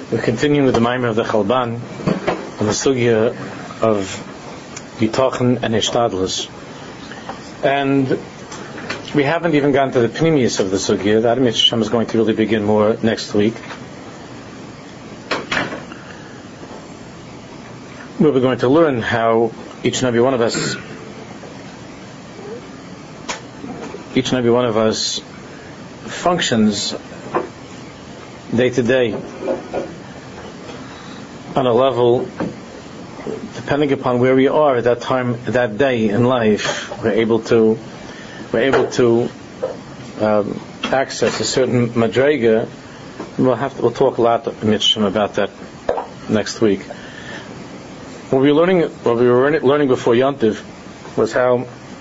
We're continuing with the Maimer of the Chalban on the sugya of Bitochen and Hishtadlus. And we haven't even gotten to the pnimius of the sugya. The Adam Yisrael is going to really begin more next week. Where we're going to learn how each and every one of us functions day to day on a level depending upon where we are at that time, that day in life. We're able to access a certain madrega. We'll talk a lot about that next week. What we were learning before Yontiv was how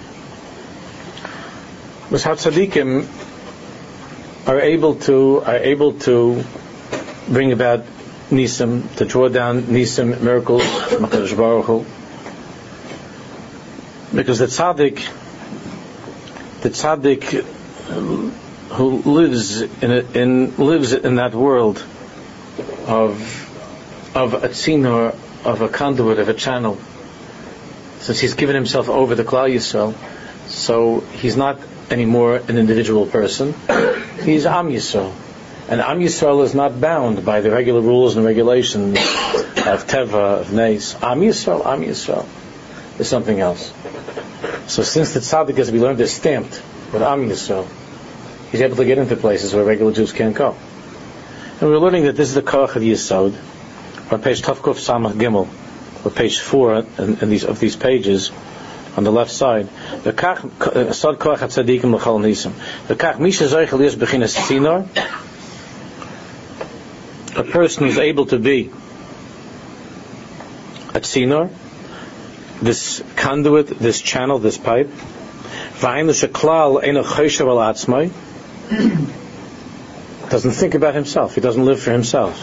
tzaddikim are able to bring about nisim, to draw down nisim, miracles from HaKadosh Baruch Hu. Because the tzaddik who lives in that world of a tzino, of a conduit, of a channel, since he's given himself over to Klal Yisrael, so he's not anymore an individual person. He's Am Yisrael. And Am Yisrael is not bound by the regular rules and regulations of Teva, of Neis. Am Yisrael is something else. So since the tzaddik, as we learned, is stamped with Am Yisrael, he's able to get into places where regular Jews can't go. And we're learning that this is the Koach of Yisod, on page Tavkuf Samach Gimel, or page 4 in these pages, on the left side. The Sod Koach HaTzadikim L'chol Nisim. The Kach Misha Zoichel Yes Bechinas Tzinor. A person is able to be a tzinor, this conduit, this channel, this pipe. Doesn't think about himself. He doesn't live for himself.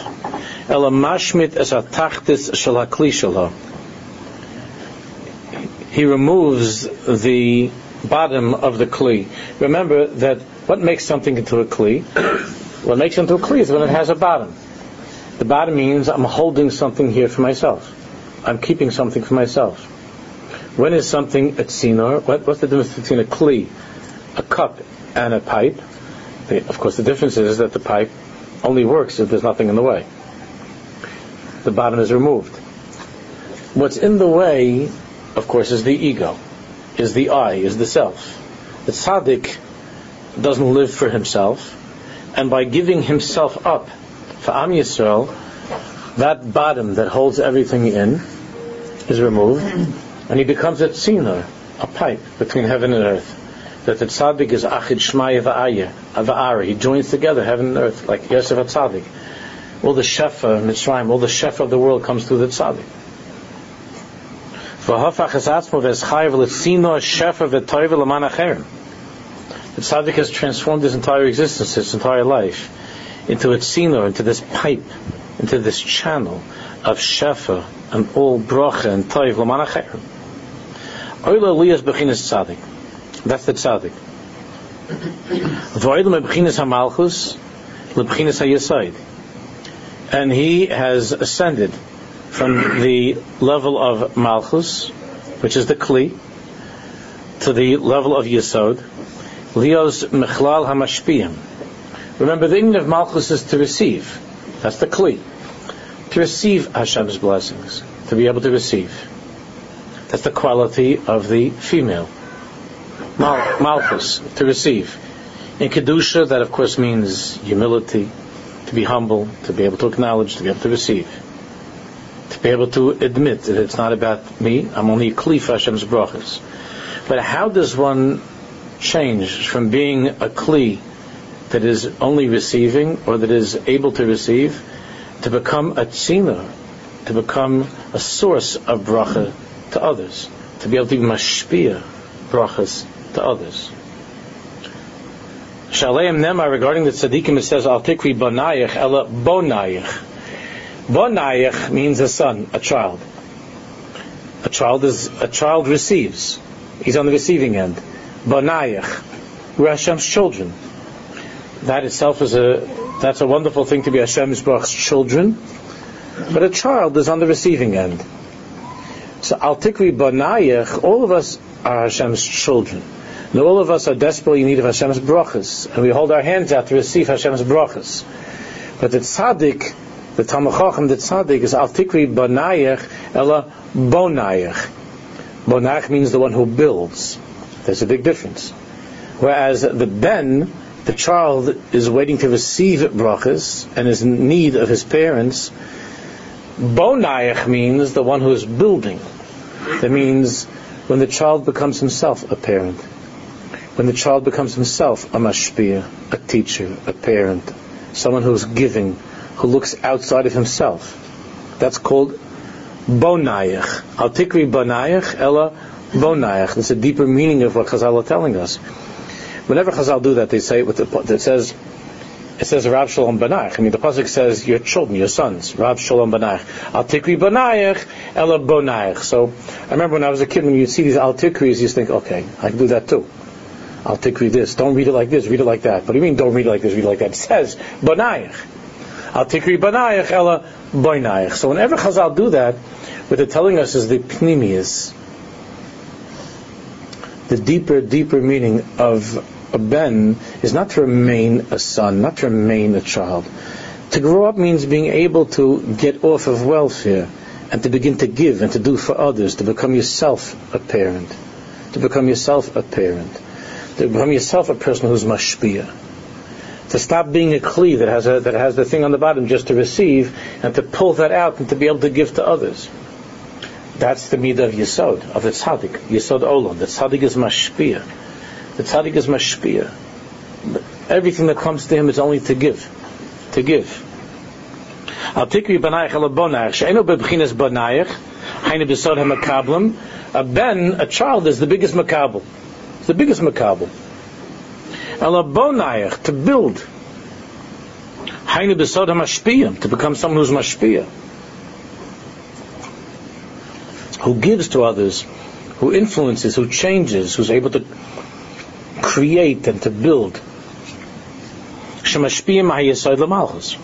He removes the bottom of the kli. Remember that what makes something into a kli? What makes it into a kli is when it has a bottom. The bottom means I'm holding something here for myself. I'm keeping something for myself. When is something a tzinor? What's the difference between a kli, a cup, and a pipe? Of course, the difference is that the pipe only works if there's nothing in the way. The bottom is removed. What's in the way, of course, is the ego, is the I, is the self. The tzaddik doesn't live for himself, and by giving himself up for Am Yisrael, that bottom that holds everything in is removed, and he becomes a tzina, a pipe between heaven and earth. That the tzaddik is achid shmaya va'ara. He joins together heaven and earth, like Yosef HaTzaddik. All the shefa of Mitzrayim, all the shefa of the world comes through the tzaddik. The tzaddik has transformed his entire existence, his entire life, into a tzino, into this pipe, into this channel of shefa and all bracha and toiv l'man acherem. Oila liyas bechinas tzaddik. That's the tzaddik. V'oila bechinas hamalchus lebechinas hayesod. And he has ascended from the level of malchus, which is the kli, to the level of yesod, lios mechlal hamashpiyim. Remember, the inyan of malchus is to receive. That's the kli. To receive Hashem's blessings. To be able to receive. That's the quality of the female. Malchus, to receive. In Kedusha, that of course means humility, to be humble, to be able to acknowledge, to be able to receive. To be able to admit that it's not about me, I'm only a kli for Hashem's brachas. But how does one change from being a kli that is only receiving, or that is able to receive, to become a tzina, to become a source of bracha to others, to be able to be mashpia brachas to others? Shaleim Nema, regarding the tzaddikim, it says, Al tikri bonayich ela bonayich. Bonayich means a son, a child. A child receives. He's on the receiving end. Bonayich. We're Hashem's children. That itself is a That's a wonderful thing to be Hashem's Baruch's children. But a child is on the receiving end. So Al Tikri Banayach, all of us are Hashem's children. And all of us are desperately in need of Hashem's brachas. And we hold our hands out to receive Hashem's brachas. But the tzaddik, the Talmid Chacham, the tzaddik is Al Tikri Banayach Ela Bonayach. Bonayach means the one who builds. There's a big difference. Whereas the ben, the child, is waiting to receive brachas and is in need of his parents. Bonayach means the one who is building. That means when the child becomes himself a parent. When the child becomes himself a mashpia, a teacher, a parent, someone who is giving, who looks outside of himself. That's called bonayach. Al tikri bonayach ella bonayach. It's a deeper meaning of what Chazal are telling us. Whenever Chazal do that, they say it says Rav Shalom Banayach. I mean, the pasuk says your children, your sons. Rav Shalom Banayach. Al tikri bonayach ella bonayach. So I remember when I was a kid, when you see these al tikris, you think, okay, I can do that too. Al tikri this. Don't read it like this. Read it like that. What do you mean? Don't read it like this. Read it like that. It says bonayach. Al tikri bonayach ella bonayach. So whenever Chazal do that, what they're telling us is the pnimius, the deeper meaning of a ben is not to remain a son, not to remain a child. To grow up means being able to get off of welfare and to begin to give and to do for others, to become yourself a parent, to become yourself a parent, to become yourself a person who's mashpia, to stop being a kli that has the thing on the bottom just to receive, and to pull that out and to be able to give to others. That's the midah of Yesod, of the tzaddik, Yesod Olam. The tzaddik is mashpia. The tzaddik is mashpia. Everything that comes to him is only to give. To give. Al tikri banayach ala bonayach, she'enu bebchinas banayach, hayne besod ha-makablim. A ben, a child, is the biggest makabel. It's the biggest makabel. Ala bonayach, to build. Hayne besod ha-mashpiyah, to become someone who's mashpiyah, who gives to others, who influences, who changes, who's able to create and to build. Shemashpiyah ma'ayesod l'malchus.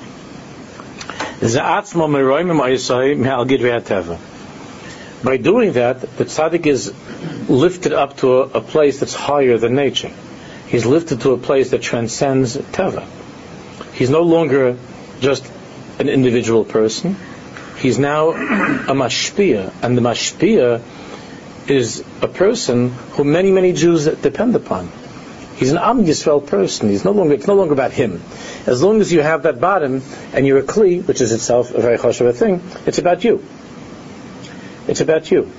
Za'atzmo meroim ma'ayesod me'al gidrei hateva. By doing that, the tzaddik is lifted up to a place that's higher than nature. He's lifted to a place that transcends teva. He's no longer just an individual person. He's now a mashpia, and the mashpia is a person who many Jews depend upon. He's an Am Yisrael person. It's no longer about him. As long as you have that bottom and you're a kli, which is itself a very choshev thing, it's about you. It's about you.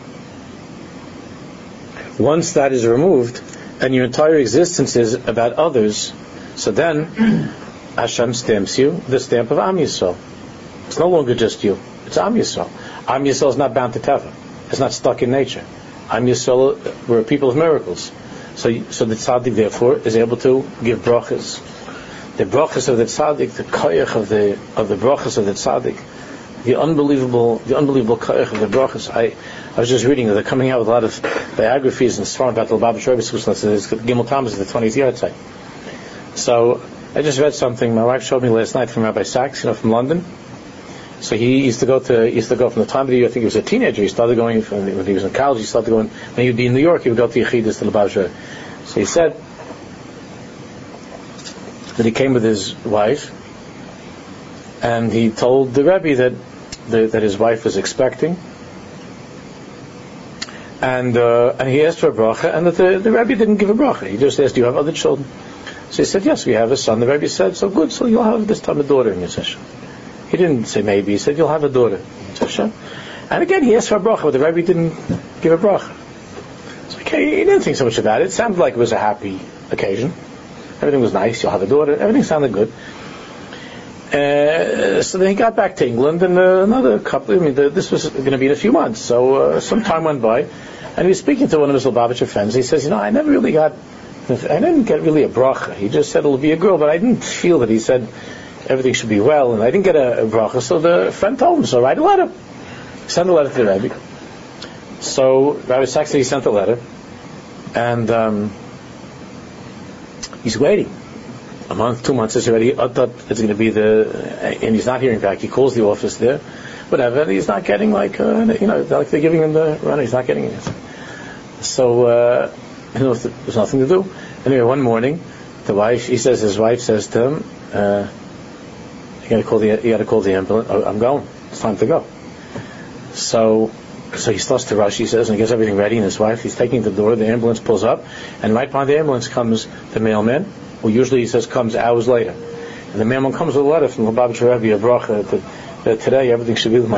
Once that is removed and your entire existence is about others, so then Hashem stamps you the stamp of Am Yisrael. It's no longer just you. It's Am Yisrael. Am Yisrael is not bound to teva. It's not stuck in nature. Am Yisrael, we're a people of miracles. So the tzaddik therefore is able to give brachas. The brachas of the tzaddik, the koyach of the brachas of the tzaddik, the unbelievable koyach of the brachas. I was just reading that they're coming out with a lot of biographies and sworn about the Lubavitch Rebbe Gimel Tammuz at the 20th yahrzeit. So I just read something my wife showed me last night from Rabbi Sachs, from London. So he used to go from the time that I think he was a teenager. He started going when he was in college. He started going when he would be in New York. He would go to Yechidus to Lubavitch. So he said that he came with his wife, and he told the Rebbe that his wife was expecting, and he asked for a bracha, and that the Rebbe didn't give a bracha. He just asked, "Do you have other children?" So he said, "Yes, we have a son." The Rebbe said, "So good. So you'll have this time a daughter in your session." He didn't say maybe. He said, "You'll have a daughter." And again, he asked for a bracha, but the Rebbe didn't give a bracha. So he didn't think so much about it. It sounded like it was a happy occasion. Everything was nice. You'll have a daughter. Everything sounded good. So then he got back to England, and another couple. This was going to be in a few months. So some time went by, and he was speaking to one of his Lubavitcher friends. He says, I didn't get really a bracha. He just said it'll be a girl, but I didn't feel that he said everything should be well, and I didn't get a bracha. So the friend told him, so write a letter. Send a letter to the Rebbe. So Rabbi Sachs said he sent a letter, and he's waiting. a month, 2 months is already. I thought it's going to be and he's not hearing back. He calls the office there, whatever. And he's not getting like they're giving him the run. He's not getting it. So there's nothing to do. Anyway, one morning, his wife says to him, "You got to call the ambulance. Oh, I'm going. It's time to go." So he starts to rush, he says, and he gets everything ready, and his wife, he's taking the door, the ambulance pulls up, and right behind the ambulance comes the mailman, who usually, he says, comes hours later. And the mailman comes with a letter from the Lubavitcher Rebbe, a bracha, that today everything should be the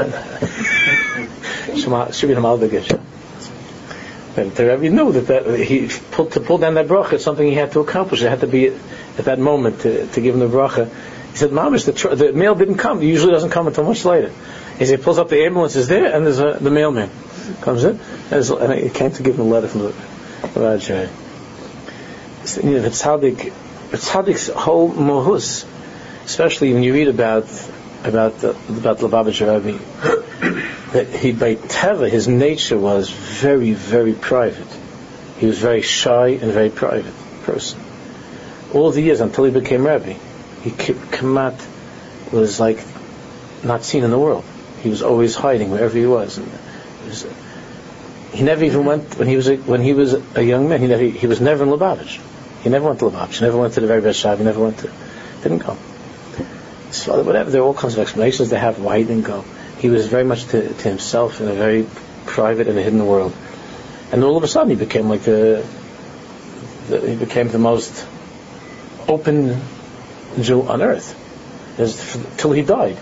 should be the Malbegis. But the Rebbe knew that to pull down that bracha is something he had to accomplish. It had to be at that moment to give him the bracha. He said, Mamish, the mail didn't come. It usually doesn't come until much later. He said, he pulls up, the ambulance is there, and there's the mailman comes in, and he came to give him a letter from the Raja. The Tzaddik's whole mohus, especially when you read about the Lubavitcher Rebbe, that he, by Teva, his nature was very, very private. He was very shy and very private person. All the years until he became Rebbe, Kamat was like not seen in the world. He was always hiding wherever he was. And he never even went when he was a young man. He was never in Lubavitch. He never went to Lubavitch. He never went to the very best shop. He never didn't go. So whatever, there are all kinds of explanations they have why he didn't go. He was very much to himself in a very private and hidden world. And all of a sudden he became like the most open Jew on earth, till he died.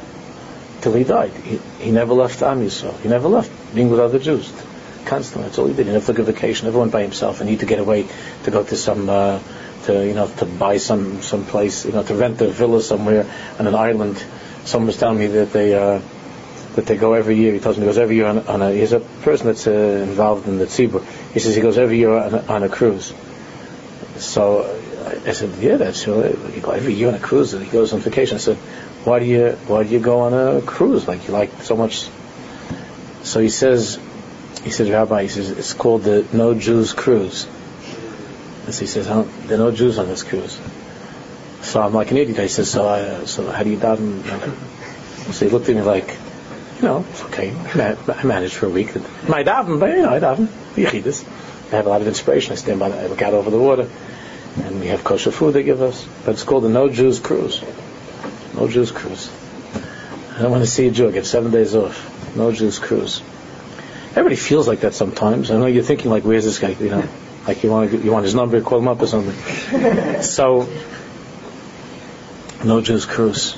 He never left Am Yisrael. He never left being with other Jews. Constantly, that's all he did. He never took a vacation. Never went by himself. And he had to get away to go to to buy some place, to rent a villa somewhere on an island. Someone was telling me that they go every year. He tells me he goes every year he's a person that's involved in the tzibur. He says he goes every year on a cruise. So I said, yeah, that's true. You go every year on a cruise. He goes on vacation. I said, why do you go on a cruise? Like you like so much? So he says, Rabbi, it's called the No Jews Cruise. And so he says, there are no Jews on this cruise. So I'm like an idiot. He says, so how do you daven? So he looked at me like, it's okay. I managed for a week. I daven, but I daven. Yichidus. I have a lot of inspiration. I stand by. I look out over the water, and we have kosher food they give us. But it's called the No Jews Cruise. No Jews Cruise. I don't want to see a Jew. I get 7 days off. No Jews Cruise. Everybody feels like that sometimes. I know you're thinking like, where's this guy? Like you want his number, call him up or something. So, No Jews Cruise.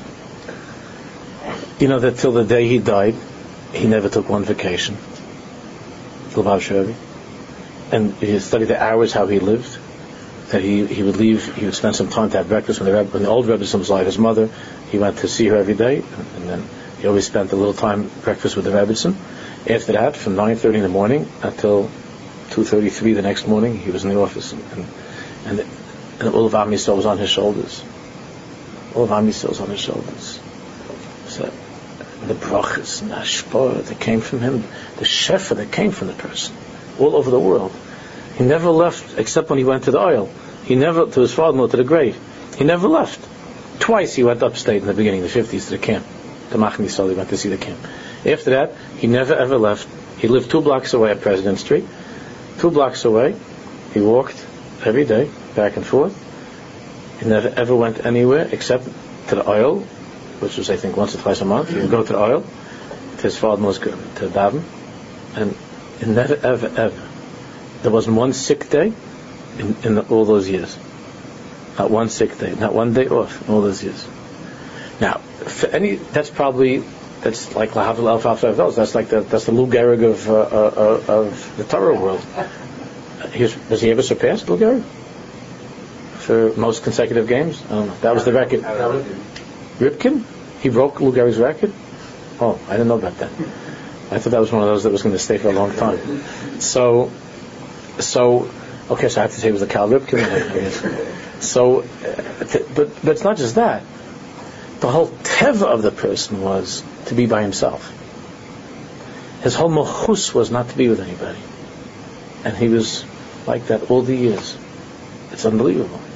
That till the day he died, he never took one vacation. Lubavitcher Rebbe. And he studied the hours how he lived. That he would leave, he would spend some time to have breakfast when the old Rebbe was alive, his mother. He went to see her every day, and then he always spent a little time breakfast with the Rebbetzin. After that, from 9:30 in the morning until 2:33 the next morning, he was in the office, and all of Am Yisrael was on his shoulders. All of Am Yisrael was on his shoulders. So the brachas and the hashpah that came from him, the shefa that came from the person, all over the world. He never left, except when he went to the oil. He never, to his father-in-law, to the grave. He never left. Twice he went upstate in the beginning, the 50s, to the camp. To Machne Yisrael, he went to see the camp. After that, he never ever left. He lived 2 blocks away at President Street. 2 blocks away, he walked every day, back and forth. He never ever went anywhere except to the oil, which was, I think, once or twice a month. He would go to the oil, to his father-in-law's, to daven, and he never ever, there wasn't one sick day in all those years. Not one sick day, not one day off in all those years. Now, that's like Lahavdil Elf Alpha Avels. That's the Lou Gehrig of the Torah world. Does he ever surpass Lou Gehrig for most consecutive games? I don't know. That was the record. Ripken? He broke Lou Gehrig's record? Oh, I didn't know about that. I thought that was one of those that was going to stay for a long time. So okay, so I have to say it was the Cal Ripken. So, but it's not just that. The whole teva of the person was to be by himself. His whole mohus was not to be with anybody. And he was like that all the years. It's unbelievable.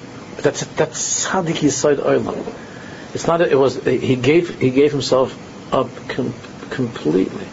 That's tzaddik yisod olam. It's not. It was. He gave himself up completely.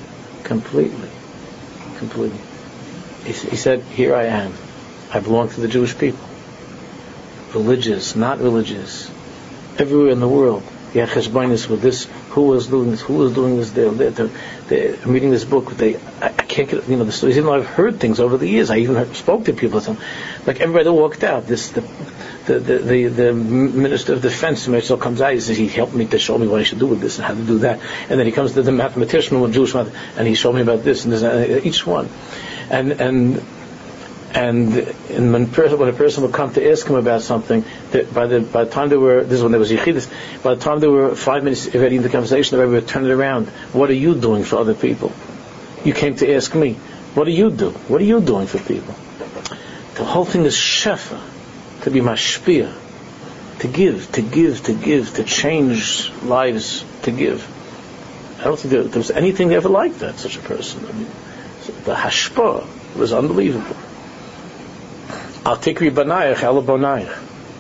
He said, "Here I am. I belong to the Jewish people. Religious, not religious, everywhere in the world. Yeah, cheshbonis with this. Who was doing this? Who was doing this? They're reading this book. I can't get the stories. Even though I've heard things over the years, I even spoke to people. Like everybody that walked out. The Minister of Defense comes out. He says he helped me to show me what I should do with this and how to do that. And then he comes to the mathematician, one Jewish math, and he showed me about this and this. Each one, and when a person would come to ask him about something, that by the time they were, this is when there was Yechidus, by the time they were 5 minutes already in the conversation, the Rebbe would turn it around. What are you doing for other people? You came to ask me. What do you do? What are you doing for people? The whole thing is shefa, to be mashpia, to give, to change lives, to give. I don't think there was anything ever like that, such a person. I mean, the hashpah was unbelievable. Al tikri banayach ala bonayach.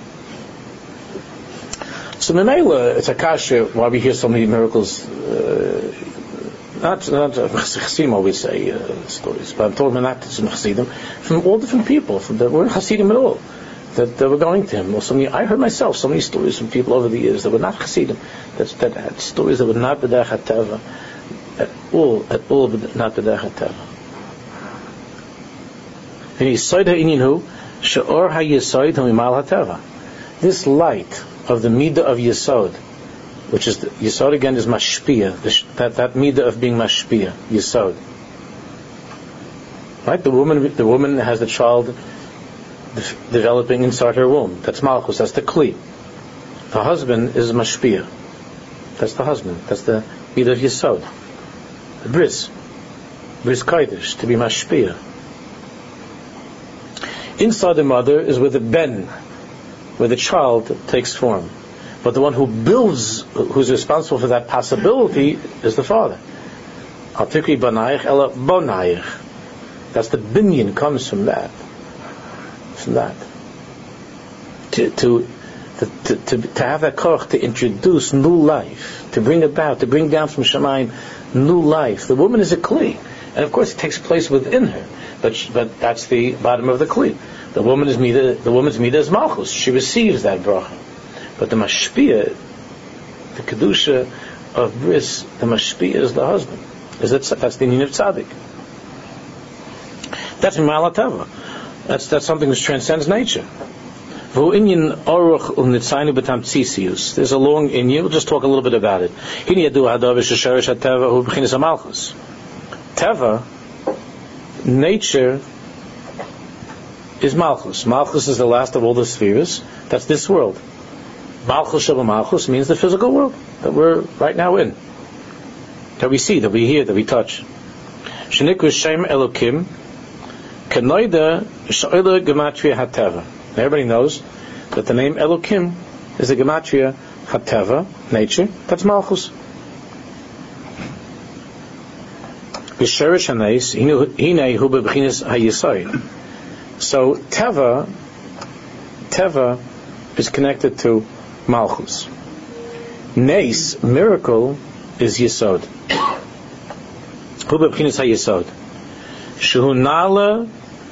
So Memela, it's a kasha why we hear so many miracles. Not Chassidim always say stories, but I'm talking about not some Chassidim, from all different people that weren't Chassidim at all, that were going to him. Or I heard myself so many stories from people over the years that were not Chassidim, that had stories that were not b'derech hateva, at all not b'derech hateva. And he said ha'ininu she'or ha'yesod ha'mimal hateva. This light of the midah of Yesod, which is Yesod again is mashpia, that midah of being mashpia, Yesod. Right? The woman has the child developing inside her womb. That's malchus. That's the kli. The husband is mashpia. That's the husband. That's the midah of Yesod. The bris kodesh, to be mashpia. Inside the mother is where the ben, where the child takes form. But the one who builds, who's responsible for that possibility, is the father. Al tikri banayich ela bonayich. That's the binyan, comes from that. From that. To have that koch to introduce new life, to bring down from Shamayim new life. The woman is a kli, and of course it takes place within her. But that's the bottom of the kli. The woman's midah is malchus. She receives that bracha. But the mashpia, the kedusha of bris, the mashpia is the husband. That's the union of tzaddik. That's mimal hateva. That's something which transcends nature. There's a long inyan. We'll just talk a little bit about it. Teva, nature, is malchus. Malchus is the last of all the spheres. That's this world. Malchus Shabbat Malchus means the physical world that we're right now in, that we see, that we hear, that we touch. Shenikru Shem Elokim Kanoida Sha'ila Gematria Hateva. Everybody knows that the name Elokim is the Gematria Hateva, nature. That's Malchus. B'sherish Hanais Hinei Hu B'Bchinas HaYisai. So Teva is connected to Malchus. Nes, miracle, is Yesod. Hu b'bchinas ha-Yesod. Shehunala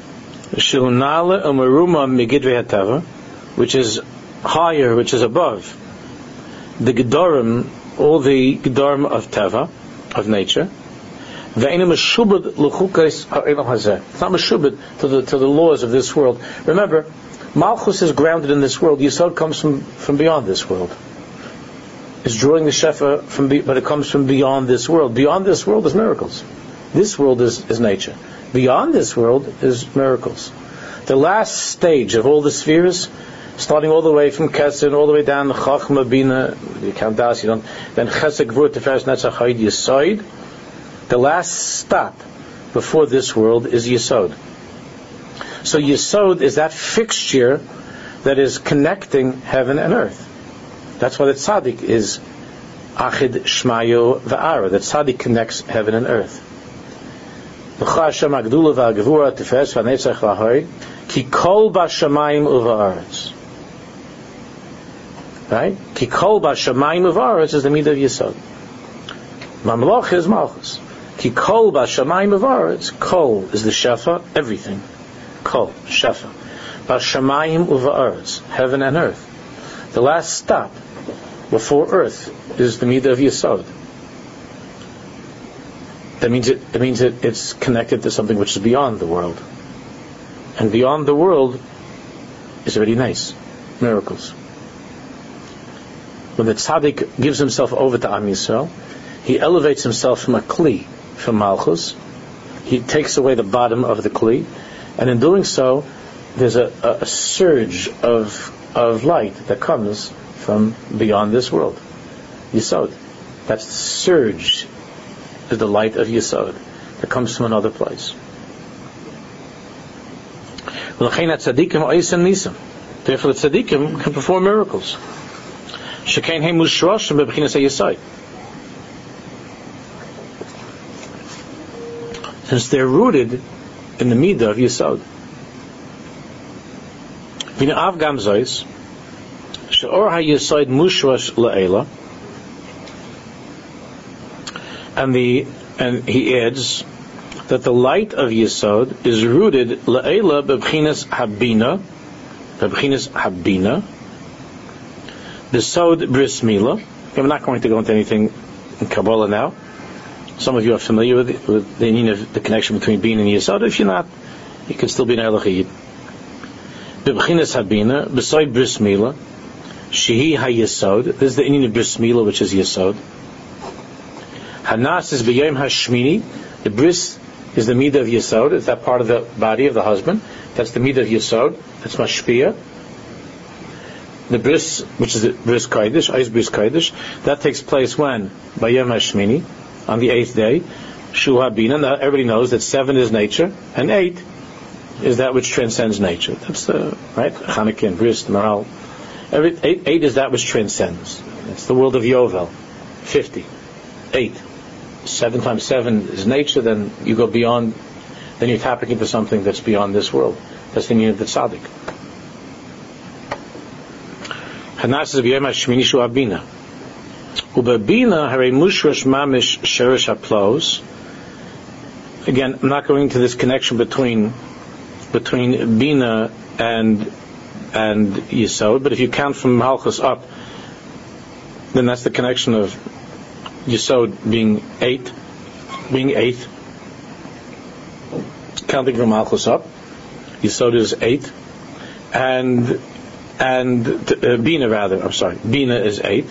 u'meruma migidrei hateva, which is higher, which is above the Gedorim, all the Gedorim of Teva, of nature. Ve'ena meshubad l'chukais ha'olam hazeh. It's not meshubad to the laws of this world. Remember, Malchus is grounded in this world. Yesod comes from beyond this world. It's drawing the shefa but it comes from beyond this world. Beyond this world is miracles. This world is nature. Beyond this world is miracles. The last stage of all the spheres, starting all the way from Kesed, all the way down to Chachma, Bina, you count Das, then Chesed, Gvur, Tiferes, Netzach, Hayid, Yesod. The last stop before this world is Yesod. So Yesod is that fixture that is connecting heaven and earth. That's why the tzaddik is Achid Shmayo Va'ara. The tzaddik connects heaven and earth. L'cha Hashem Agdula V'Agvura Tifes V'Netzach V'Hoi Ki Kol B'Shamayim U'Va'aretz. Right? Ki kol b'shamayim uvaretz is the midah of Yesod. Mamloch is Malchus. Ki kol b'shamayim uvaretz, kol is the shefa, everything. Kol, shefa. B'shamayim uvaretz, heaven and earth. The last stop before earth is the midah of Yesod. That means it's connected to something which is beyond the world. And beyond the world is already nice. Miracles. When the tzaddik gives himself over to Am Yisrael, he elevates himself from a kli, from Malchus. He takes away the bottom of the kli, and in doing so, there's a surge of light that comes from beyond this world. Yesod. That's the surge, is the light of Yesod that comes from another place. Therefore, the tzaddikim can perform miracles. Since they're rooted in the midah of Yesod. And he adds that the light of Yesod is rooted la'ela b'bchinas habina, Besod bris milah. I'm not going to go into anything in Kabbalah now. Some of you are familiar with the connection between Bina and Yesod. If you're not, you can still be an Elohim. B'bchinas habina, besod bris milah, shehi ha-Yesod. This is the inyan of bris milah, which is Yesod. Hanas is b'yom hashmini. The bris is the midah of Yesod. It's that part of the body of the husband. That's the midah of Yesod. That's mashpia. The bris, which is the bris kodesh, Eis bris kodesh, that takes place when? By Yom HaShmini, on the 8th day. Shu HaBina. Now everybody knows that 7 is nature, and 8 is that which transcends nature. That's the, right? Chanukah and bris, Maral. 8 is that which transcends. It's the world of Yovel. 50. 8. 7 times 7 is nature, then you go beyond, then you're tapping into something that's beyond this world. That's the meaning of the tzaddik. Hanas is b'yom hashmini shu abina. Ubabina harei mushrash mamish sheresh haplos. Again, I'm not going into this connection between Bina and Yesod, but if you count from Malchus up, then that's the connection of Yesod being 8, counting from Malchus up. Yesod is 8, and Bina Bina is 8.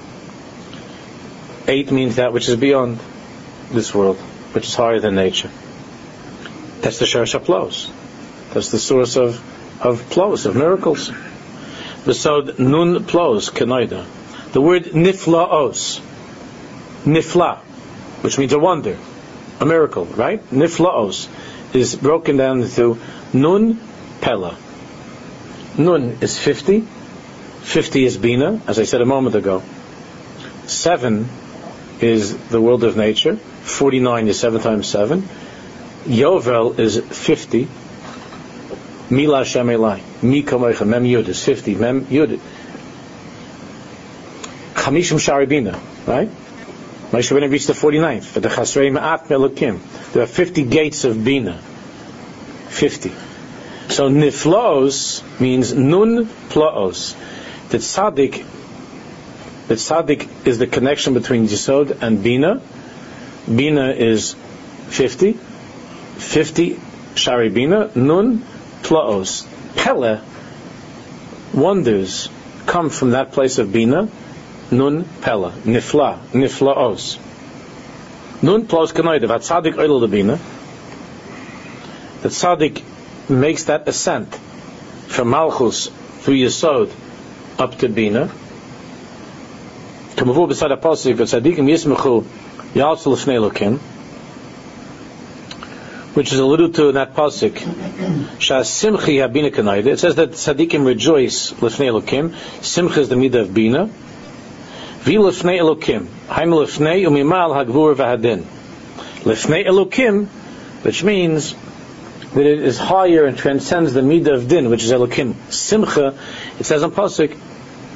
8 means that which is beyond this world, which is higher than nature. That's the Sheresh HaPlos. That's the source of plos, of miracles. Besod nun plos kenoida. The word niflaos, nifla, which means a wonder, a miracle, right? Niflaos is broken down into nun pella. Nun is 50. 50 is Bina, as I said a moment ago. 7 is the world of nature. 49 is 7 times 7. Yovel is 50. Mila Hashem Elai. Mi kamoicha. Mem Yud is 50. Mem Yud. Chamishim Shari Bina, right? Moshe Rabbeinu reached the 49th. But the Chasrei Ma'at Melukim. There are 50 gates of Bina. 50. So niflaos means nun plaos. The tzaddik is the connection between Yesod and Bina. Bina is 50. 50 Shari Bina. Nun plaos. Pele, wonders, come from that place of Bina. Nun pele. Nifla. Niflaos. Nun plaos kanoidev. Tzaddik oil the Bina. The tzaddik makes that ascent from Malchus through Yesod up to Bina. Kamavu beside a pasuk of tzaddikim yismechu yaltzul lefnei Elokim, which is alluded to in that pasuk. Shas simchi habina kanayde. It says that tzaddikim rejoice lefnei Elokim. Simcha is the midah of Bina. Vi lefnei Elokim. Haim lefnei umimal hagvur v'hadin. Lefnei Elokim, which means that it is higher and transcends the midah of din, which is Elokim. Simcha, it says on pasuk,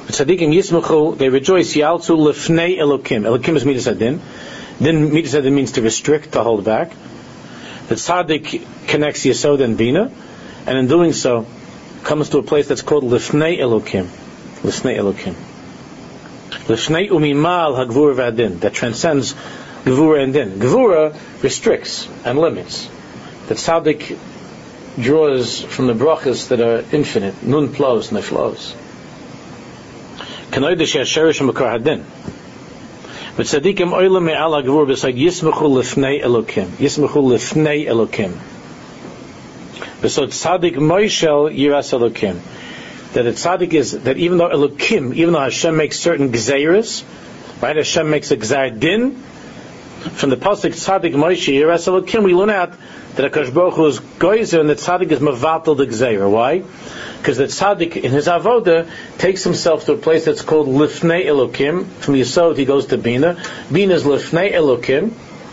Tzadikim yismachu, they rejoice, yaltzu lefnei Elokim. Elokim is midas adin. Then midas adin means to restrict, to hold back. The tzaddik connects Yesod and Bina, and in doing so, comes to a place that's called lefnei Elokim. Lefnei Elokim. Lefnei umimal hagvura v'adin, that transcends gevura and din. Gevura restricts and limits. The tzaddik draws from the brachas that are infinite, nun plos, neflos. Kanoidish yasherish makar hadin. But tzaddikim oila me'ala gevura beside yismachu lefnei Elokim. Yismachu lefnei Elokim. Beside tzaddik moishel yiras Elokim. That a tzaddik is, that even though Elokim, even though Hashem makes certain gzeiros, right, Hashem makes a gzeir din, from the pasuk tzaddik Moshe yiras Elokim, we learn out that HaKadosh Baruch Hu is goyzer and the tzaddik is mevatel the gzeira. Why? Because the tzaddik in his avoda takes himself to a place that's called lifnei Elokim. From Yesod he goes to Bina. Bina is lifnei Elokim.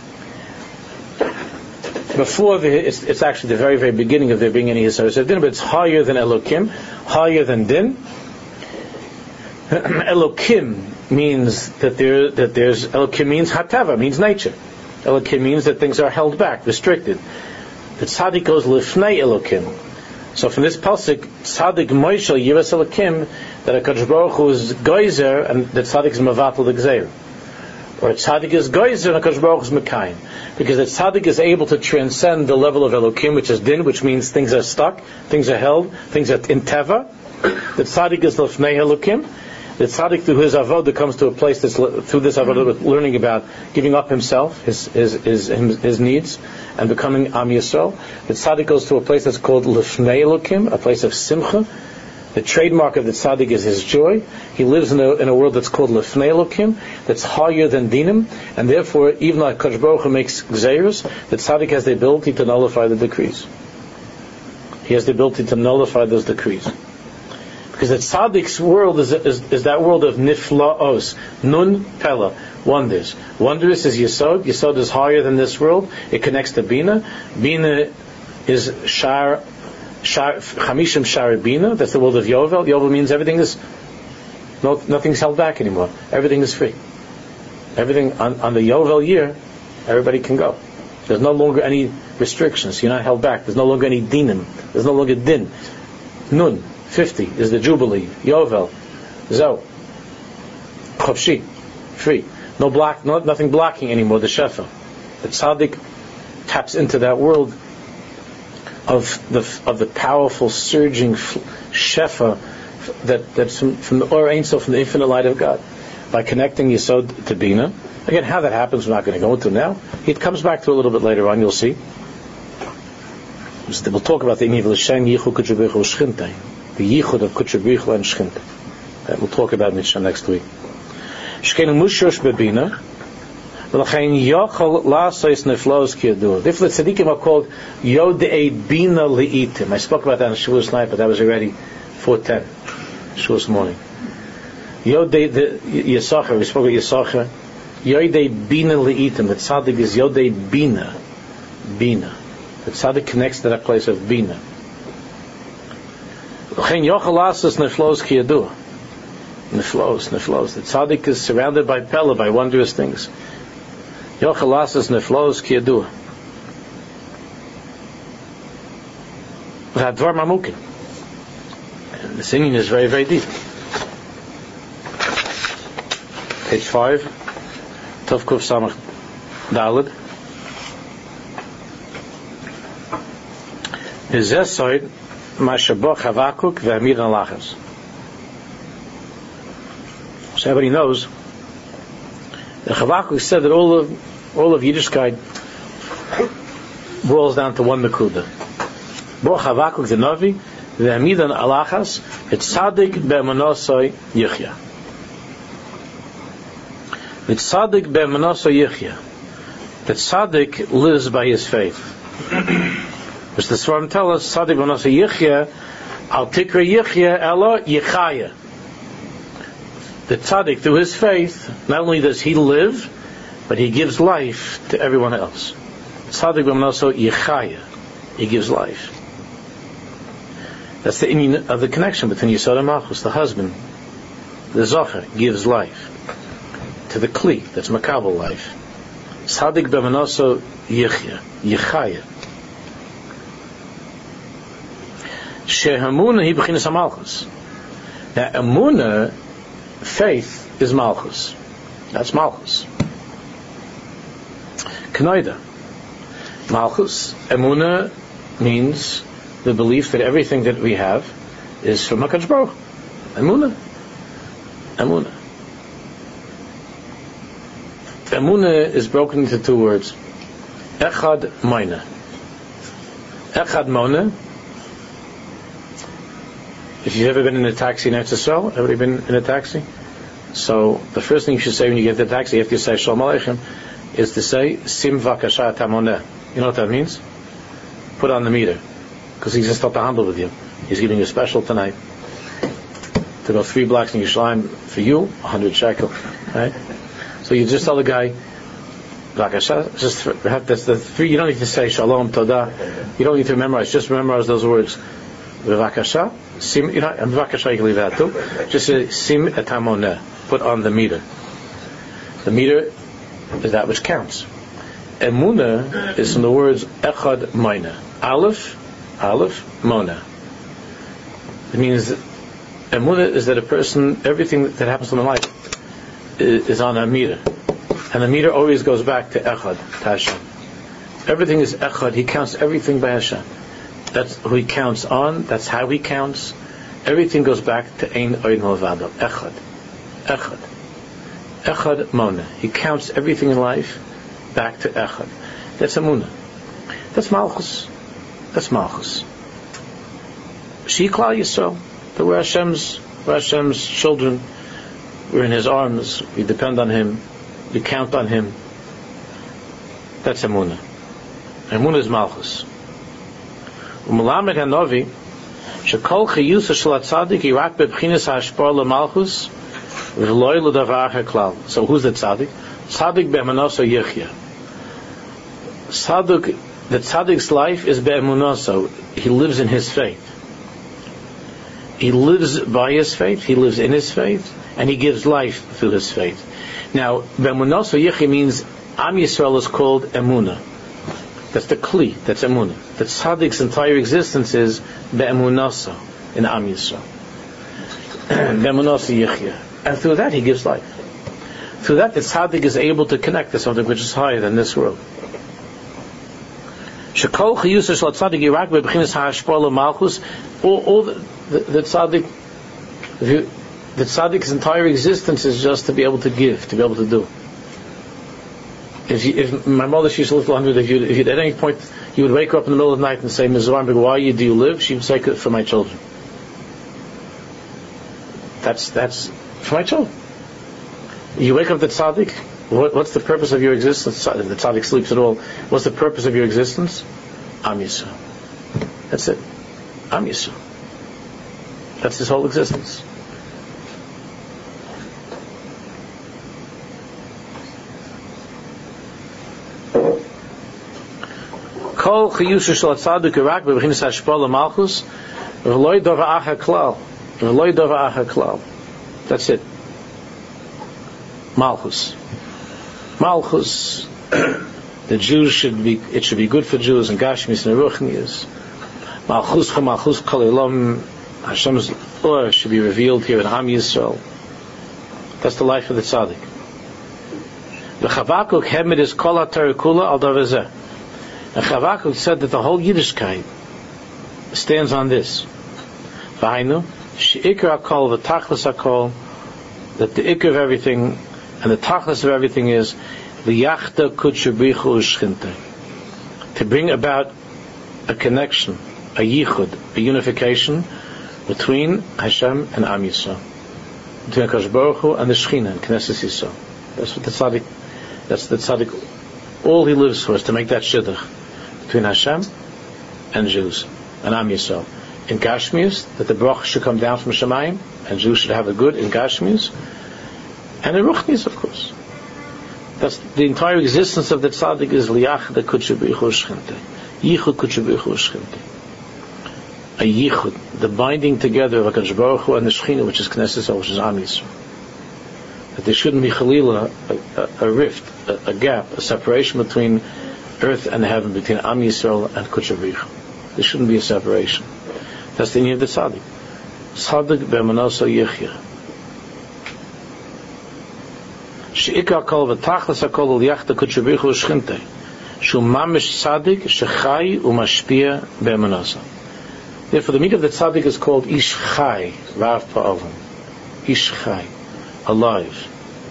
Before it's actually the very, very beginning of there being any Yesod Din, but it's higher than Elokim, higher than Din. Elokim means there's Elokim means hatava, means nature. Elokim means that things are held back, restricted. The tzaddik goes lifnei Elokim. So from this pasuk, tzaddik moishel yiras Elokim, that HaKadosh Baruch Hu is goyzer and the tzaddik is mevatel the gzeir. Or tzaddik is goyzer and HaKadosh Baruch Hu is mekayim. Because the tzaddik is able to transcend the level of Elokim, which is din, which means things are stuck, things are held, things are in teva. The tzaddik is lifnei Elokim. The tzaddik through his avodah comes to a place that's through this avodah learning about giving up himself, his needs, and becoming Am Yisrael. The tzaddik goes to a place that's called lifnei Elokim, a place of simcha. The trademark of the tzaddik is his joy. He lives in a world that's called lifnei Elokim, that's higher than dinim, and therefore, even though HaKadosh Baruch Hu makes gzeiros, the tzaddik has the ability to nullify the decrees. He has the ability to nullify those decrees. Because the tzaddik's world is that world of niflaos, nun pella, wonders. Wondrous is Yesod. Yesod is higher than this world. It connects to Bina. Bina is chamishim shar Bina. That's the world of Yovel. Yovel means nothing's held back anymore. Everything is free. Everything on the Yovel year, everybody can go. There's no longer any restrictions. You're not held back. There's no longer any dinim. There's no longer din. Nun. 50 is the Jubilee, Yovel, Zo, Chopshi, free. Nothing blocking anymore, the Shefa. The Tzaddik taps into that world of the powerful, surging Shefa that's from the Or Ein Sof, from the infinite light of God. By connecting Yesod to Bina. Again, how that happens, we're not going to go into now. It comes back to a little bit later on, you'll see. We'll talk about the Iniv L'Shem Yichud Kutchabrichu Shchintai. The Yichud of Kutchabrichu and Shchinta. We'll talk about it next week. Shkenu Mushosh Bebina. V'lachein Yochel Lasois Neflos Kiyadur. Therefore, the tzaddikim are called Yodei Bina Li'itim. I spoke about that on Shavuos night, but that was already 4:10, Shavuos morning. Yodei the Yisachar. We spoke about Yisachar. Yodei Bina Li'itim. The tzaddik is Yodei Bina. Bina. The tzaddik connects to that place of Bina. Neflos. The tzaddik is surrounded by pella, by wondrous things. Yochalasas neflos kiyadua. V'hadvar mamukin. The singing is very, very deep. Page 5, Tov Kuf Samach Daled. Zesoid Mashaboch Havakuk V'Amir Alachas. So everybody knows that Havakuk said that all of Yiddishkeit boils down to one Nakuda. Bo Havakuk the Navi V'Amir Alachas it's Tzadik Be'Manosoi Yichya. It's Tzadik Be'Manosoi Yichya. That Tzadik lives by his faith. Which the Svarim tell us, Tzadik Be'Manosoi Yichya Al Tikra Yichya Elo Yichaya. The tzaddik, through his faith, not only does he live, but he gives life to everyone else. Tzaddik b'manoso yichaya, he gives life. That's the inyan of the connection between Yisod and Malchus, the husband the Zocher, gives life to the Kli, that's Makabel life. Tzadik b'emanoso yichaya. Shehamuna hi b'chinas hamalchus. Now, Emunah, faith, is Malchus. That's Malchus. Knoida. Malchus, Emunah, means the belief that everything that we have is from HaKadosh Baruch Hu. Emunah. Emunah is broken into two words. Echad Moina. Echad Mona. If you've ever been in a taxi in Eretz Yisrael, everybody been in a taxi? So the first thing you should say when you get the taxi, after you say Shalom Aleichem, is to say Sim Vakasha Tamoneh. You know what that means? Put on the meter, because he's going to start to handle with you. He's giving you a special tonight to go 3 blocks in Yerushalayim for you, 100 shekel. Right? So you just tell the guy, Vakasha, that's the 3. You don't need to say Shalom Todah. You don't need to memorize. Just memorize those words. Vakasha. Sim, and Vakasha, you can leave that too. Just say Sim Etamoneh. Put on the meter. The meter is that which counts. Emunah is from the words Echad Moina. Aleph, Mona. It means that Emunah is that a person, everything that happens in their life is on a meter. And the meter always goes back to Echad, to Hashem. Everything is Echad. He counts everything by Hashem. That's who he counts on. That's how he counts. Everything goes back to Ein Oid Malvado. Echad Mona. He counts everything in life back to Echad. That's Emunah. That's Malchus. She Klal Yisrael. That we're Hashem's children. We're in His arms. We depend on Him. We count on Him. That's Emunah. Emunah is Malchus. Umelamed Hanovi shekol chiyusa shel tzaddik yirak bebchinas hashpor lemalchus v'loy l'davar haklal. So who's the tzaddik? Tzaddik be'emunoso yichya. The tzaddik's life is be'emunoso. He lives in his faith. He lives by his faith. He lives in his faith, and he gives life through his faith. Now, be'emunoso yichya means Am Yisrael is called Emunah. That's the Kli, that's Emunah. The Tzaddik's entire existence is Be'emunaso in Am Yisrael. Be'emunaso Yichya. And through that he gives life. Through that the Tzaddik is able to connect to something which is higher than this world. Shekol Chiyusa Shel Tzaddik Yirak Be'B'chinas HaHashpor L'Malchus. All the Tzaddik, the Tzaddik's entire existence is just to be able to give, to be able to do. If my mother, she used to live to 100, if you'd at any point you would wake her up in the middle of the night and say, Ms. Weinberg, why do you live? She would say, for my children. That's for my children. You wake up the tzaddik. What's the purpose of your existence? If the tzaddik sleeps at all, what's the purpose of your existence? Am Yisrael. That's it. Am Yisrael. That's his whole existence. Kol chiyusa shel tzaddik yirak b'b'chinas hashpor lemalchus v'loy davar acher klal. That's it. Malchus. The Jews should be good for Jews and Gashmis and Ruchnias. Malchus kol olam. Hashem's or should be revealed here in Am Yisrael. That's the life of the tzaddik. The Chavakuk Hemed is kol haTorah kula al davar zeh. And Chavakuk said that the whole Yiddishkeit stands on this. V'hainu, she'ikar hakol v'tachlis hakol, that the ikar of everything and the tachlis of everything is v'yachta kutshabrichu u'shchinte, to bring about a connection, a yichud, a unification between Hashem and Am Yisrael, between HaKadosh Baruch Hu and the Shechina and Knesset Yisrael. That's what that's the tzaddik. All he lives for is to make that shidduch between Hashem and Jews and Am Yisrael. In Gashmius, that the bracha should come down from Shemayim, and Jews should have a good in Gashmius, and in Ruchnius, of course. That's the entire existence of the tzaddik is liyachad kutshabrichu shchinte, yichud kutshabrichu shchinte, a yichud, the binding together of HaKadosh Baruch Hu and the Shechina, which is Knesset Yisrael, which is Am Yisrael. that there shouldn't be chalila, a rift, a gap, a separation between earth and heaven, between Am Yisrael and Kodesh Baruch. There shouldn't be a separation. That's the need of the tzaddik. Tzaddik b'emanoso yichya. She'ikar kol v'tachlis hakol l'yachta Kodesh Baruch Hu shchinte. Shu mamish tzaddik shechai u'mashpia b'emanoso. Therefore, the meat of the tzaddik is called Ish Chai, Rav Pa'alim. Ish Chai, alive.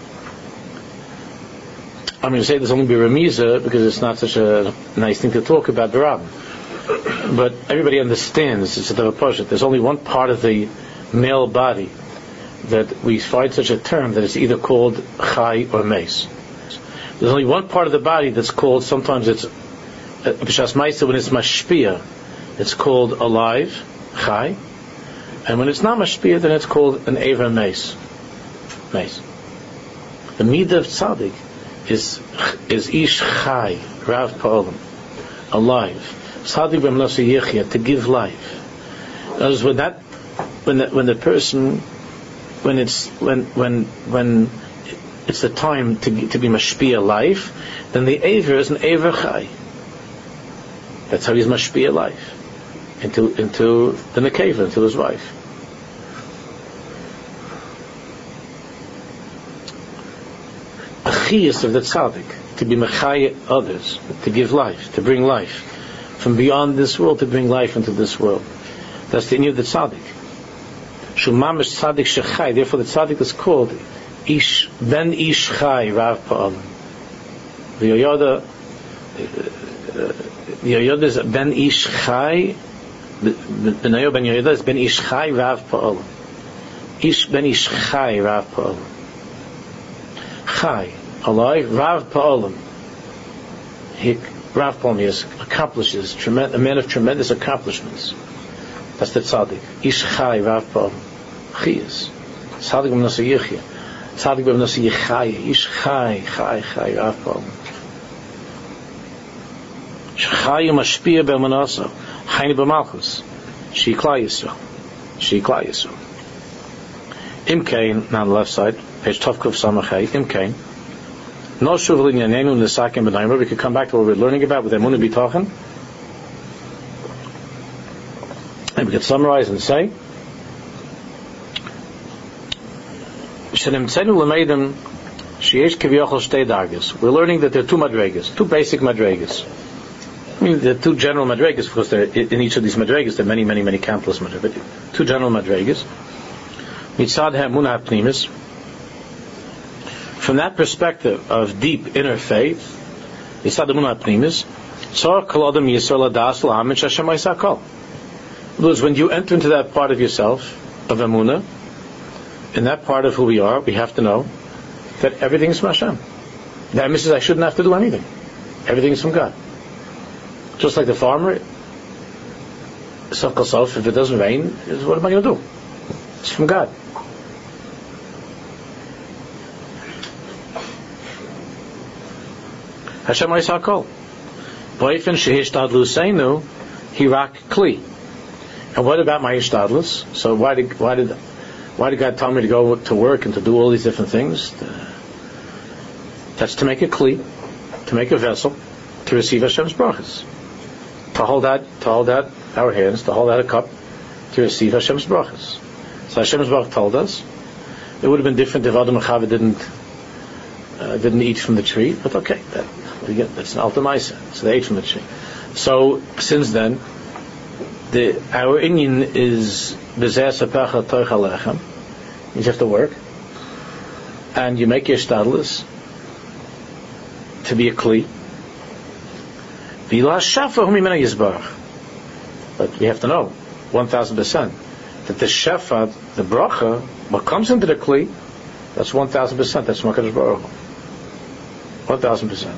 I'm going to say this only be Remiza because it's not such a nice thing to talk about the Rabbin. But everybody understands it's a Pashat. There's only one part of the male body that we find such a term that it's either called Chai or Meis. There's only one part of the body that's called, sometimes it's B'shas Maisa, when it's Mashpia, it's called alive, Chai, and when it's not Mashpia, then it's called an Eva Meis. Meis. The Midah of Tzaddik is Ish Chai, Rav Pa'olim, alive. Tzaddik b'manoso yichya, to give life. Because when the person, when it's the time to be Mashpia life, then the Aver is an Aver Chai. That's how he's Mashpia life into the Nekeva, into his wife. A chiyus of the tzaddik, to be mechayah others, to give life, to bring life from beyond this world, to bring life into this world. That's the need of the tzaddik. Shumamish tzaddik shechai. Therefore, the tzaddik is called Ish Ben Ish Chai Rav Pa'alim. The Yoyada is Ben Ish Chai. Ben Yoyada is Ben Ish Chai Rav Pa'alim. Ish Ben Ish Chai Rav Pa'alim. Chai, alive, Rav Pa'alim. Rav Pa'alim accomplishes, a man of tremendous accomplishments. That's the tzaddik. Ish Chai Rav Pa'alim. Chiyas. Tzaddik b'manoso yichya. Tzaddik b'manoso yichaya. Ish Chai Rav Pa'alim. Shechai mashpia b'manoso. Hayni b'malchus. She Klal Yisrael. Imkain, now on the left side, page Tovkuf Samachay, Imkain. No shuv l'nyanenu nesakim b'naimer. We could come back to what we're learning about with Emunah B'tochen. And we could summarize and say, Shenimtzenu l'meidim sheyesh kivyochel shtei dargas. We're learning that there are two madregas, two basic madregas. I mean, there are two general madregas, because in each of these madregas there are many countless madregas. Two general madregas. Mitzad ha'emunah ha'pnimis. From that perspective of deep inner faith, mitzad ha'emunah ha'pnimis, tzor kol adam yisrael adas l'hamin sh'Hashem ha'isakol. Because when you enter into that part of yourself, of emunah, in that part of who we are, we have to know that everything is from Hashem. That means I shouldn't have to do anything. Everything is from God. Just like the farmer, if it doesn't rain, what am I going to do? It's from God. Hashem Yisakol. Boifen shehishtadlu seinu hirak kli. And what about my hishtadlus? So why did God tell me to go to work and to do all these different things? That's to make a kli, to make a vessel, to receive Hashem's brachas, to hold out our hands, to hold out a cup, to receive Hashem's brachas. So Hashem's brach told us it would have been different if Adam and Chava didn't eat from the tree, but okay, that's an alta-maisa. So they ate from the tree. So since then, our inyan is b'zeh sapecha toicha lechem. You have to work, and you make your shtadlus to be a kli. But we have to know 1,000% that the shefa, the bracha, what comes into the kli, that's 1,000%. That's Makadosh Baruch Hu. 1,000%.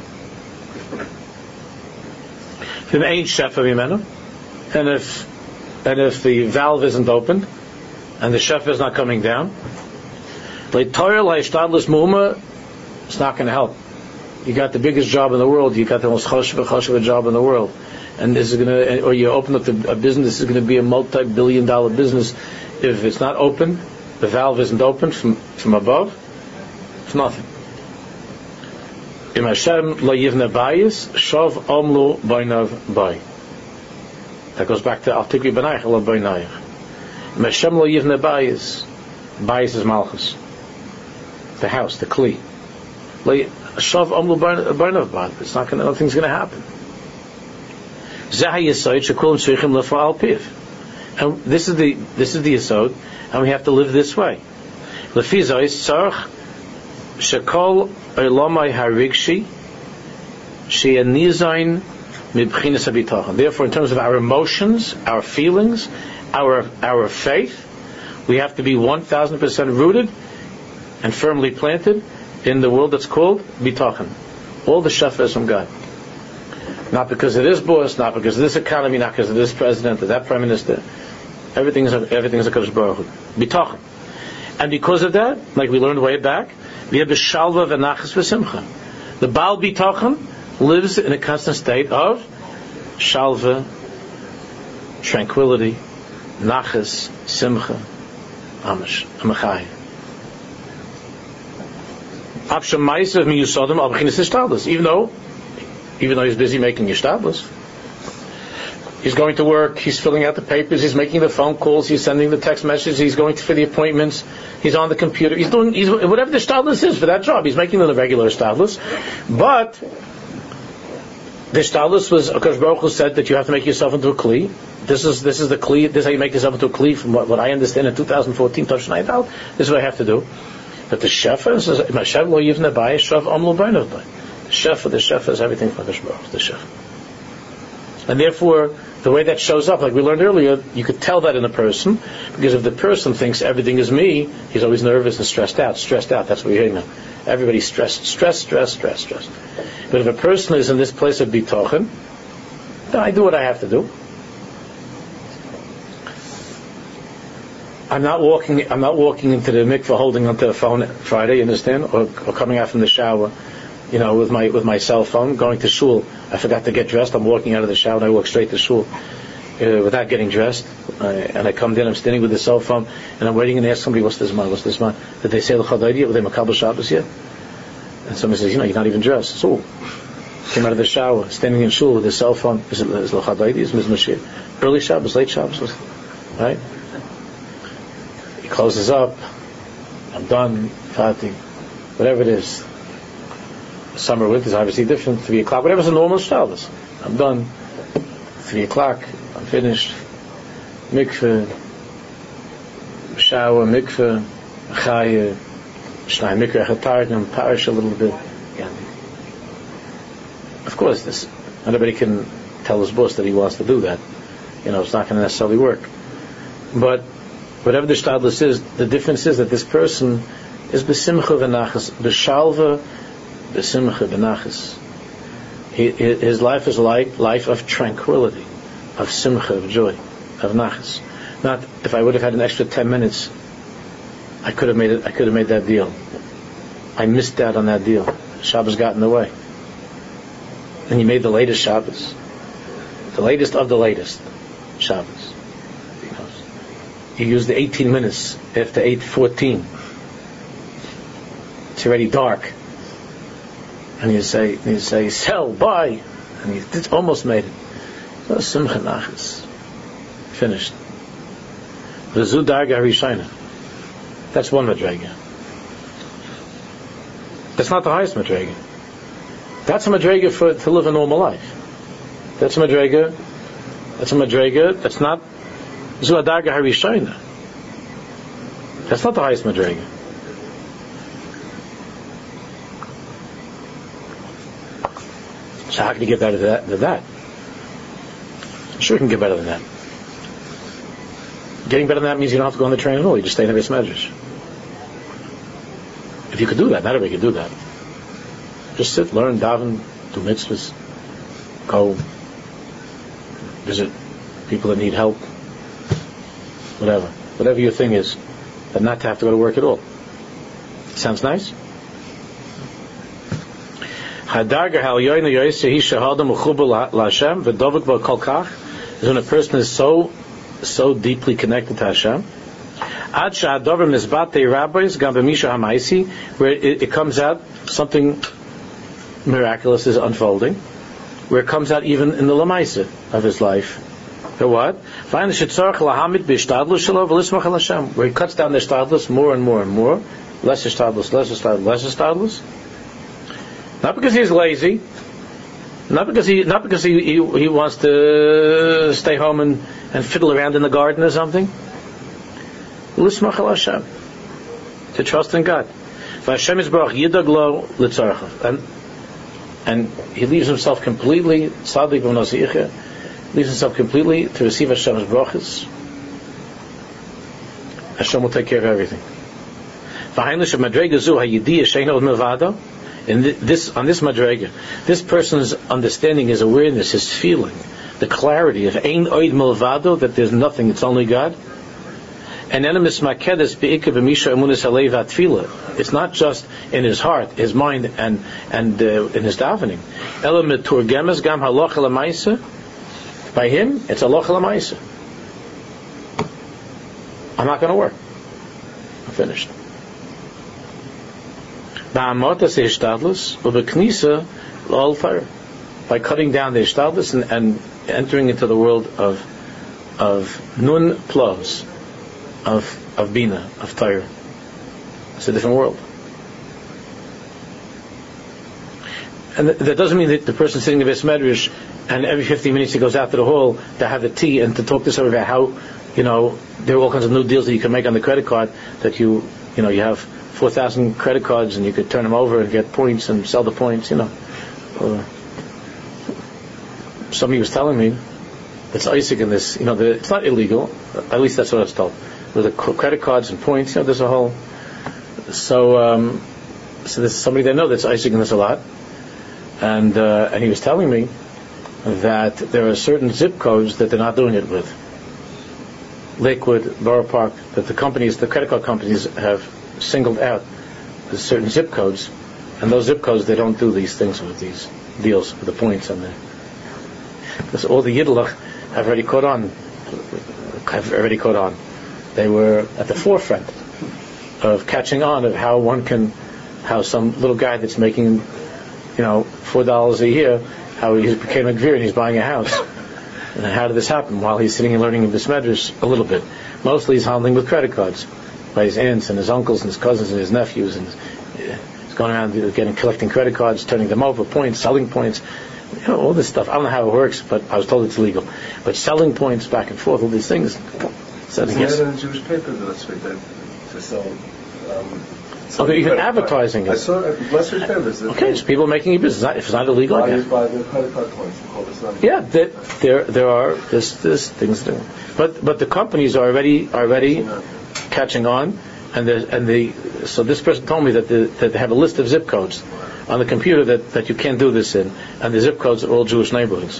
If ain't shefa v'imenu, and if the valve isn't opened and the shefa is not coming down, it's not going to help. You got the biggest job in the world. You got the most choshev job in the world, and this is going to, or you open up a business. This is going to be a multi-billion-dollar business. If it's not open, the valve isn't open from above, nothing. Im Hashem lo yivne bayis, shov omlu boinav bay. That goes back to Al Tikvi B'nayich lo boinayich. Im Hashem lo yivne bayis. Bayis is Malchus. The house, the Kli. Shov omlu boinav bay. It's not going. Nothing's going to happen. Zeh yisod shekulam tzrichim lefa'al piv. And this is the yisod, and we have to live this way. Lefi zois tzarich shekol olamai harigshi she'anizayin mibchinas habitachon. Therefore, in terms of our emotions, our feelings, our faith, we have to be 1,000% rooted and firmly planted in the world that's called bitachon. All the shefa is from God. Not because of this boss, not because of this economy, not because of this president or that prime minister. Everything is a Kadosh Baruch Hu. Bitachon. And because of that, like we learned way back, we have the shalva v'nachas v'simcha. The Baal Bitachon lives in a constant state of shalva, tranquility, nachas, simcha, amish, amachai. Even though he's busy making yishtadlus. He's going to work, he's filling out the papers, he's making the phone calls, he's sending the text messages, he's going for the appointments, he's on the computer, he's whatever the shtadlus is for that job, he's making the regular shtadlus. But the shtadlus was, Akash Baruch Hu said that you have to make yourself into a kli. This is the kli, this is how you make yourself into a kli from what I understand in 2014, Tosh Naidal. This is what I have to do. But the shefa says, Mashav lo yivne bayis, shav omlu bainav bay. The shefa is everything for Akash Baruch Hu, the shefa. And therefore, the way that shows up, like we learned earlier, you could tell that in a person, because if the person thinks everything is me, he's always nervous and stressed out, that's what you're hearing now. Everybody's stressed. But if a person is in this place of bitachon, then I do what I have to do. I'm not walking into the mikveh holding onto the phone Friday, you understand? Or coming out from the shower, with my cell phone, going to shul. I forgot to get dressed. I'm walking out of the shower and I walk straight to shul without getting dressed. And I come in, I'm standing with the cell phone, and I'm waiting and ask somebody, what's this man? Did they say l'chadaydi yet? Were they makabel Shabbos yet? And somebody says, you're not even dressed. So, came out of the shower, standing in shul with his cell phone. Is l'chadaydi? Is Mizmashir? Early Shabbos, late Shabbos? Right? He closes up. I'm done. Fati. Whatever it is. Summer, winter is obviously different. 3 o'clock, whatever's a normal Shabbos. I'm done. 3 o'clock, I'm finished. Mikveh, shower, mikveh, chaya, shnai mikveh, chatardim, parish a little bit. Yeah. Of course, nobody can tell his boss that he wants to do that. It's not going to necessarily work. But whatever the shtadlus is, the difference is that this person is b'simcha v'nachas, b'shalva, b'simcha v'nachas. His life is like life of tranquility, of simcha, of joy, of nachas. Not if I would have had an extra 10 minutes, I could have made that deal. I missed out on that deal. Shabbos got in the way, and you made the latest Shabbos, the latest of the latest Shabbos. You used the 18 minutes after 8:14. It's already dark. And you say, sell, buy. And it's almost made it. So, simcha nachas. Finished. V'zu darga harishayna. That's one madrega. That's not the highest madrega. That's a madrega to live a normal life. That's a madrega. That's not zu darga harishayna. That's not the highest madrega. So how can you get better than that? Sure, you can get better than that. Getting better than that means you don't have to go on the train at all. You just stay in the base measures. If you could do that, not everybody could do that. Just sit, learn, daven, do mitzvahs, go visit people that need help, whatever your thing is, but not to have to go to work at all. Sounds nice? Is when a person is so deeply connected to Hashem, Ad sha'adavar mizbatei rabbis gam b'misha hamaisi, where it comes out, something miraculous is unfolding, where it comes out even in the lamaisa of his life. For what? Where he cuts down the shtadlus more and more and more, less shtadlus, less shtadlus, less shtadlus. Not because he's lazy, not because he wants to stay home and fiddle around in the garden or something. L'smach al Hashem, to trust in God. And he leaves himself completely, tzaddik v'nosicha, leaves himself completely to receive Hashem's brachas. Hashem will take care of everything. In this, on this madrega, this person's understanding, his awareness, his feeling, the clarity of ein oid milvado, that there's nothing, it's only God. And it's not just in his heart, his mind, and in his davening. By him, it's halacha l'maisa. I'm not going to work. I'm finished. By cutting down the ishtadlus and entering into the world of nun plus, of bina, of Torah. It's a different world. And that doesn't mean that the person sitting in the Beis Medrash and every 15 minutes he goes out to the hall to have the tea and to talk to somebody about how, there are all kinds of new deals that you can make on the credit card, that you have 4,000 credit cards and you could turn them over and get points and sell the points, Somebody was telling me it's Isaac in this, it's not illegal, at least that's what I was told. With the credit cards and points, there's a whole. So there's somebody they know that's Isaac in this a lot, and he was telling me that there are certain zip codes that they're not doing it with. Lakewood, Borough Park, that the credit card companies have singled out. There's certain zip codes, and those zip codes they don't do these things with, these deals with the points on there. Because all the Yidlach have already caught on. They were at the forefront of catching on of how some little guy that's making, $4 a year, how he became a gvir and he's buying a house. And how did this happen? While he's sitting and learning in Beis Medrash a little bit. Mostly he's handling with credit cards by his aunts and his uncles and his cousins and his nephews, and he's going around collecting credit cards, turning them over, points, selling points, all this stuff. I don't know how it works, but I was told it's legal. But selling points back and forth, all these things. Isn't that in a Jewish paper to sell? Even advertising it. I saw it. Western papers. Okay, so people making a business. If it's not illegal, by the credit card points. Yeah, there's things there. But the companies are already catching on, so this person told me that they have a list of zip codes on the computer that you can't do this in, and the zip codes are all Jewish neighborhoods.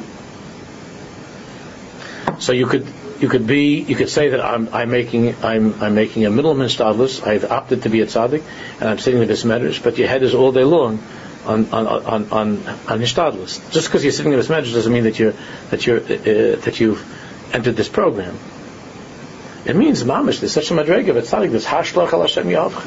So you could say that I'm making a middleman shtadlus. I've opted to be a tzaddik, and I'm sitting in this medrash. But your head is all day long on shtadlus. Just because you're sitting in this medrash doesn't mean that you've entered this program. It means mamish. There's such a madrega of a tzaddik. There's hashlach al Hashem yavcha.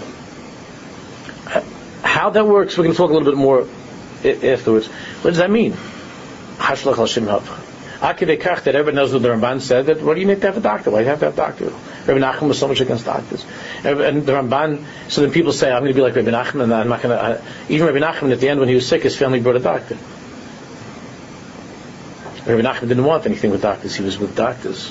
How that works, we're going to talk a little bit more afterwards. What does that mean? Hashlach al Hashem yavcha. Akidei kach, that everybody knows what the Ramban said, that what do you need to have a doctor? Why do you have to have a doctor? Rabbi Nachman was so much against doctors. And the Ramban, so then people say, I'm going to be like Rabbi Nachman, and I'm not going to, even Rabbi Nachman at the end when he was sick, his family brought a doctor. Rabbi Nachman didn't want anything with doctors, he was with doctors.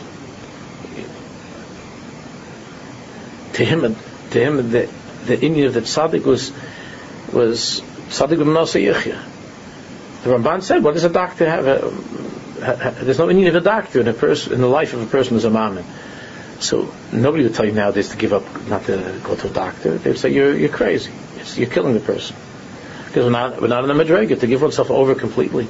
To him, the Indian of the tzaddik was tzaddik b'masa yichya. The Ramban said, what does a doctor have? There's no need of a doctor in the life of a person who's a mammon. So nobody would tell you nowadays to give up, not to go to a doctor. They'd say you're crazy. You're killing the person, because we're not in the madrega to give oneself over completely.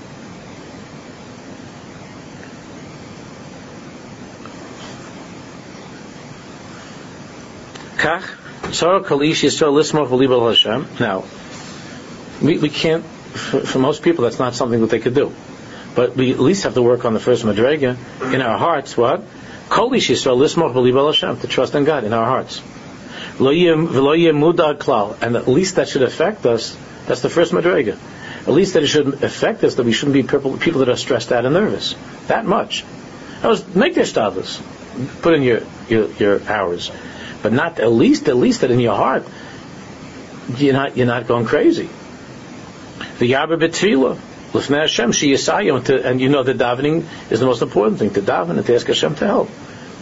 Now, we can't. For most people, that's not something that they could do. But we at least have to work on the first madrega in our hearts. What? Kol ish Yisrael lismoch b'libo Hashem, to trust in God in our hearts. V'lo yeh mudad klal, and at least that should affect us. That's the first madrega. At least that it should affect us, that we shouldn't be people that are stressed out and nervous. That much. Make their status. Put in your hours, but not at least that in your heart you're not going crazy. The Yabba B'Tfilah L'fnei Hashem Sheyisayim, and you know that davening is the most important thing, to daven and to ask Hashem to help.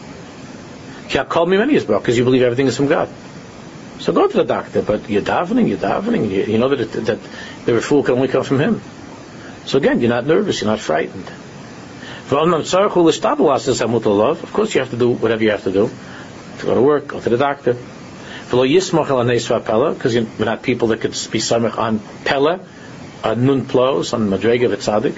Because you believe everything is from God. So go to the doctor, but you're davening. You know that the refuah can only come from Him. So again, you're not nervous, you're not frightened. Of course, you have to do whatever you have to do to go to work, go to the doctor. Because we're not people that could be samech on pella, on nun plos, on madrega v'tzadik.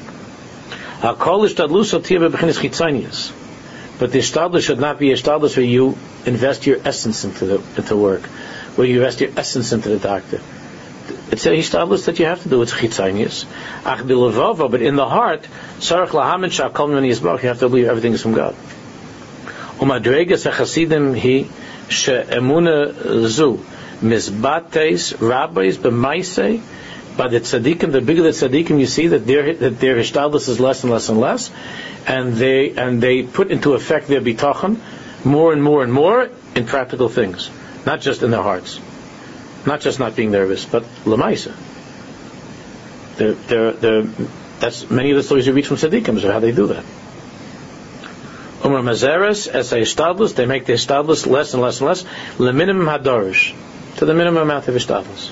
But the ishtadlus should not be a ishtadlus where you invest your essence into work, where you invest your essence into the doctor. It's a ishtadlus that you have to do. It's chitzanius. But in the heart, you have to believe everything is from God. Umadregas hachasidim hi she'emuna zu mizbates rabbis b'maisei. By the tzaddikim, the bigger the tzaddikim, you see that their hishtadlus is less and less and less, and they put into effect their bitachon more and more and more in practical things, not just in their hearts, not just not being nervous, but lamaisa. That's many of the stories you read from tzaddikim of how they do that. Umar mazeres as a hishtadlus, they make the hishtadlus less and less and less, le minimum hadarish, to the minimum amount of hishtadlus.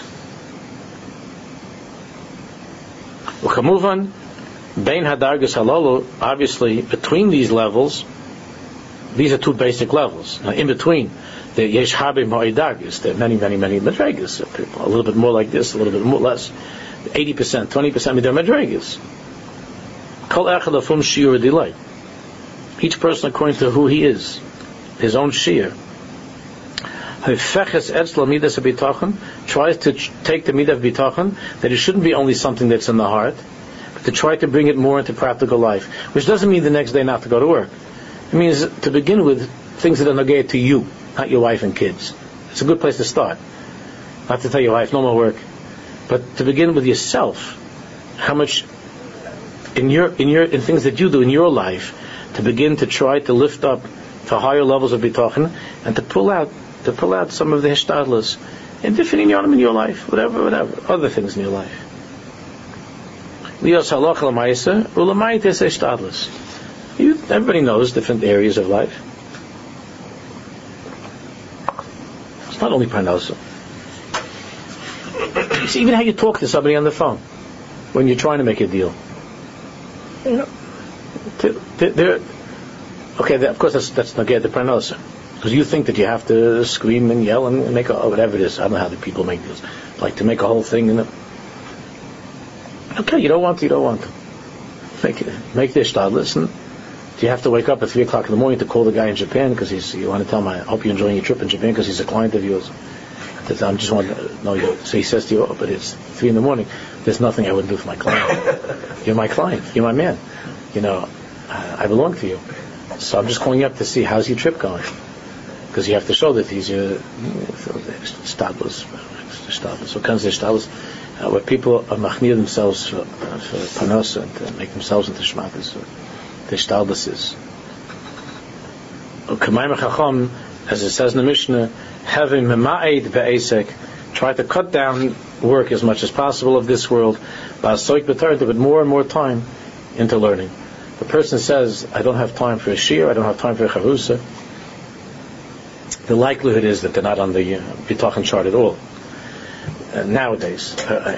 Uchamuvan, bein hadargas halalu, obviously between these levels, these are two basic levels. Now in between, the yesh habe ma'idargas, there are many madregas. A little bit more like this, a little bit more less. 80%, 20% they're madregas. Kol echad afum shiur delay. Each person according to who he is, his own shiur. Tries to take the midah of bitachon, that it shouldn't be only something that's in the heart, but to try to bring it more into practical life. Which doesn't mean the next day not to go to work. It means to begin with things that are negated to you, not your wife and kids. It's a good place to start. Not to tell your wife no more work, but to begin with yourself. How much in things that you do in your life, to begin to try to lift up to higher levels of bitachon, and to pull out some of the hishtadlus in different inyanim in your life, whatever, other things in your life. Everybody knows different areas of life. It's not only parnasa. It's even how you talk to somebody on the phone when you're trying to make a deal. Of course that's not get the parnasa. Because you think that you have to scream and yell and make whatever it is. I don't know how the people make deals. Like to make a whole thing. Okay, you don't want to. Make the ishtadlus. And do you have to wake up at 3 o'clock in the morning to call the guy in Japan because you want to tell him, I hope you're enjoying your trip in Japan because he's a client of yours. I just want to know you. So he says to you, but it's 3 in the morning. There's nothing I wouldn't do for my client. You're my client. You're my man. I belong to you. So I'm just calling you up to see how's your trip going. Because you have to show that these are status. What kinds of status? Where people are machmir themselves for panos and make themselves into shmatas. The status is. As it says in the Mishnah, having mema'ed be'esek, try to cut down work as much as possible of this world, but to put more and more time into learning. The person says, I don't have time for a shir, I don't have time for a charusa. The likelihood is that they're not on the bitachon chart at all. Nowadays,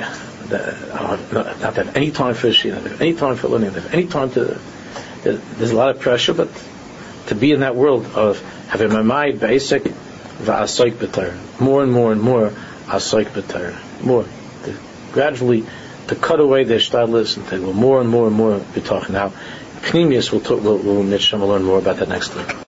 not have any time for shir, not have any time for learning, not have any time to. There's a lot of pressure, but to be in that world of having my mind basic, va'asoik b'Torah, more and more and more asoik b'Torah, more gradually to cut away the ishtadlus and to go more and more and more bitachon. Now, Pnimius will learn more about that next week.